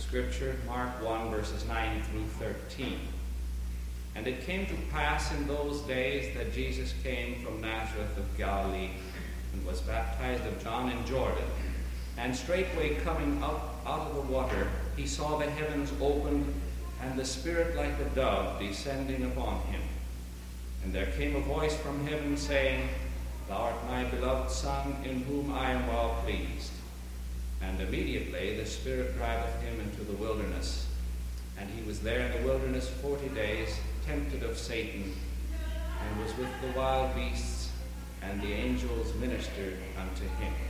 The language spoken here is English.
Scripture, Mark 1, verses 9 through 13. And it came to pass in those days that Jesus came from Nazareth of Galilee and was baptized of John in Jordan. And straightway coming up out of the water, he saw the heavens opened, and the Spirit like a dove descending upon him. And there came a voice from heaven saying, Thou art my beloved Son, in whom I am well pleased. And immediately the Spirit driveth him into the wilderness. And he was there in the wilderness 40 days, tempted of Satan, and was with the wild beasts, and the angels ministered unto him.